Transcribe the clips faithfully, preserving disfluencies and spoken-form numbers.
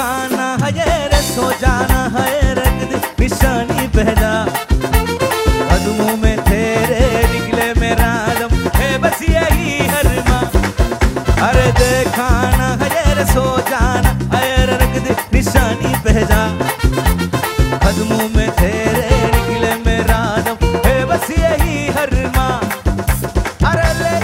देखा ना है रे सो जाना है रख दे निशानी पहना कदमों में तेरे निकले मेरा दम है बस यही हरमा अरे देखा ना है रे सो जाना है रख दे निशानी पहना कदमों में तेरे निकले मेरा दम है बस यही हरमा अरे ले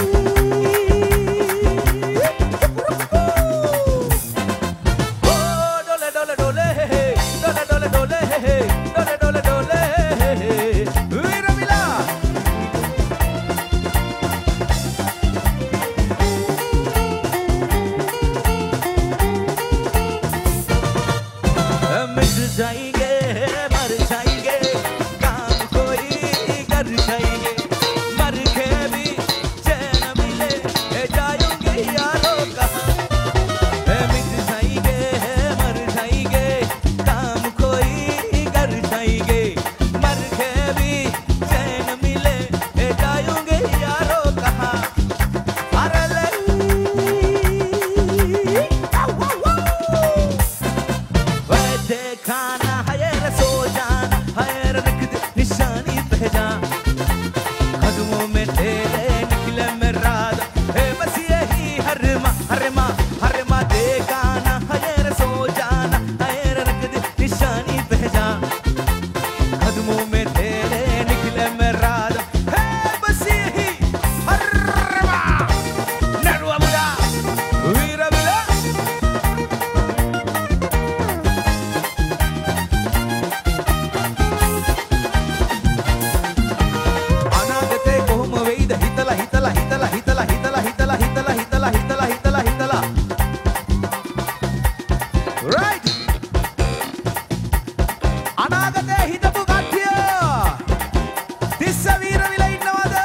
जाएंगे मर जाएंगे काम कोई कर जाएंगे मर के भी चैन मिले जाएंगे यारों कहाँ मिट जाएंगे मर जाएंगे काम कोई कर जाएंगे मर के भी चैन मिले जाएंगे यारों कहाँ अरे ले देखा ना है रे सो जाना है रख दे निशानी पहना कदमों में तेरे निकले मेरा दम है बस यही हरमा हरमा हरमा देखा ना है रे सो जाना है रख दे निशानी पहना कदमों में तेरे निकले मेरा दम है बस यही हरमा नरवा बुरा वीरा बुरा hitala hitala hitala hitala hitala hitala hitala hitala hitala hitala hitala right අනාගතේ හිතපු කට්ටිය තිස්ස වීරවිල ඉන්නවද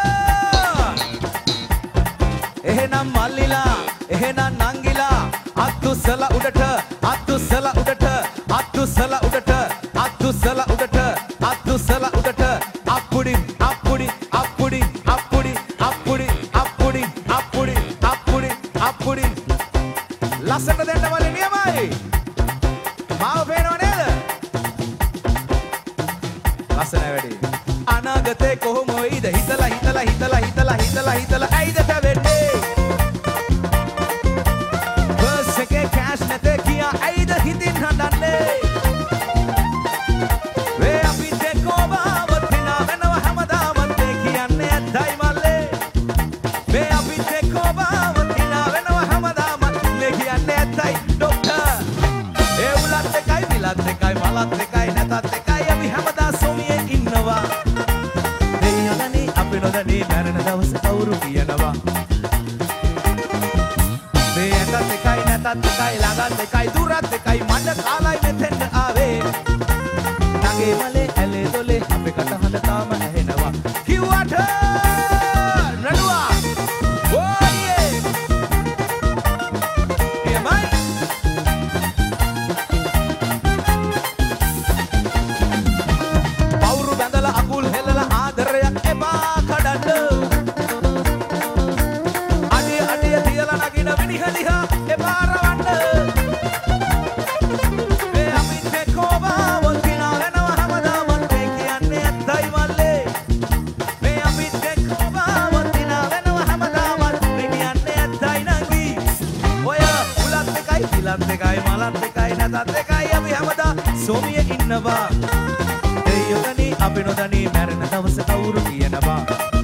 එහෙනම් මල්ලිලා එහෙනම් නංගිලා අත්තුස්සලා උඩට අත්තුස්සලා උඩට අත්තුස්සලා උඩට අත්තුස්සලා උඩට අත්තුස්සලා උඩට අප්පුඩි අප්පුඩි අප්පුඩි අප්පුඩි අප්පුඩි අප්පුඩි අප්පුඩි අප්පුඩි අප්පුඩි ලස්සට දෙන්න වල නියමයි මාව පේනව නේද ලස්සන වැඩි අනාගතේ කොහොම වෙයිද හිතලා හිතලා හිතලා හිතලා හිතලා හිතලා ඇයිද පැවෙන්නේ බස් එකේ කෑෂ් නැතේ කියා ඇයිද හිතින් හඬන්නේ වේ අපි දෙකෝ බාවත් දිනා වෙනව හැමදාමත් ඒ කියන්නේ ඇත්තයි මල්ලේ වේ අපි දෙකෝ බාවත් දිනා වෙනව හැමදාමත් ඒ කියන්නේ ඇත්තයි ડોක්ටර් ඒ උලත් එකයි විලත් එකයි මලත් එකයි නැතත් එකයි අපි හැමදා සොමියේ ඉන්නවා දෙයියනේ අපි නොදැනී මැරෙන දවස කවුරු කියනවා මේ ඇතත් එකයි නැතත් එකයි ළඟත් එකයි දුරත් එකයි මඩ කාලයි මෙතෙන්ට ආවේ නගේ මලේ ඇලේ දොලේ අපේ කටහඬ තාම ඇහෙනවා කිව්වට නඩුවා ඕයේ එමයි පවුරු බැඳලා අකුල් හෙලලා ආදරයක් එපා කඩන්න අඩිය අඩිය තියලා නගින මිනිහ දිහා එපා රවන්න මේ අපි දෙකෝ බාවත් දිනා වෙනව හැමදාමත් ඒ කියන්නේ ඇත්තයි මල්ලේ මේ අපි දෙකෝ බාවත් දිනා වෙනව හැමදාමත් ඒ කියන්නේ ඇත්තයි නංගි ඔය උලත් එකයි පිලත් එකයි මලත් එකයි නැතත් එකයි අපි හැමදා සොමියේ ඉන්නවා දෙයියෝනේ අපි නොදැනී මැරෙන දවස කවුරු කියනවා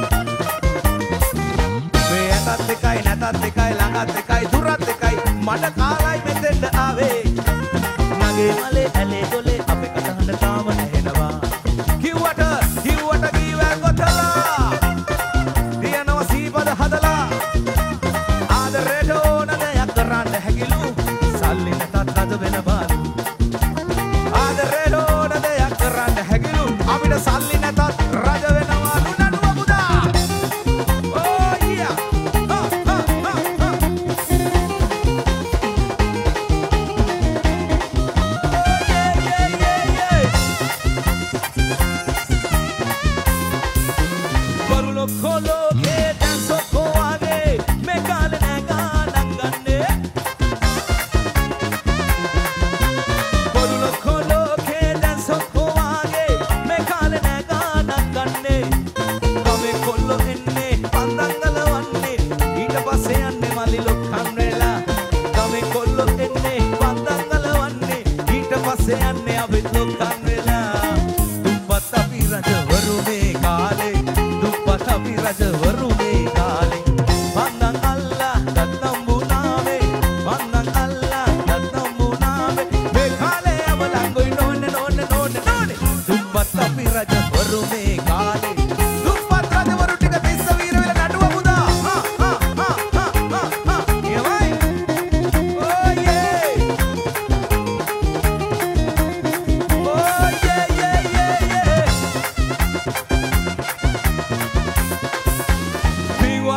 මේ ඇතත් එකයි නැතත් එකයි ළඟත් එකයි දුරත් එකයි මඩ කාලයි මෙතෙන්ට ආවේ නගේ මලේ ඇලේ දොලේ අපේ කටහඬ තාම ඇහෙනවා කිව්වට කිව්වට කීවෑ කොතලා දියනවා සීපද හදලා ආදරේට ඕන දෙයක් කරන්න හැකිලු සල්ලි නැතත් අද වෙන බාලු ආදරේට ඕන දෙයක් කරන්න හැකිලු අපිට සල්ලි නැතත් රජ වෙනවාලු නඩුව පුදා oh yeah ha ha ha ha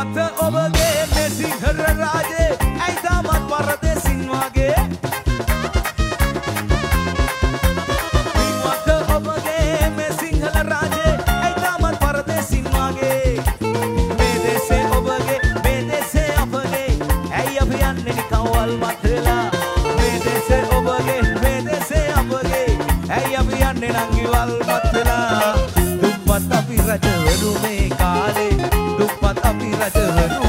කිව්වත ඔබගේ මේ සිංහල රාජේ ඇයි තාමත් පරදේසින් වගේ කිව්වත ඔබගේ මේ සිංහල රාජේ ඇයි තාමත් පරදේසින් වගේ මේ දේශේ ඔබගේ මේ දේශේ අපගේ ඇයි අපි යන්නේ නිකන් වල්මත් වෙලා මේ දේශේ ඔබගේ මේ දේශේ අපගේ ඇයි අපි යන්නේ නම් ඉවල්මත් වෙලා දුප්පත් අපි රජවරු මේ කාලේ දුප්පත් අපි රජවරු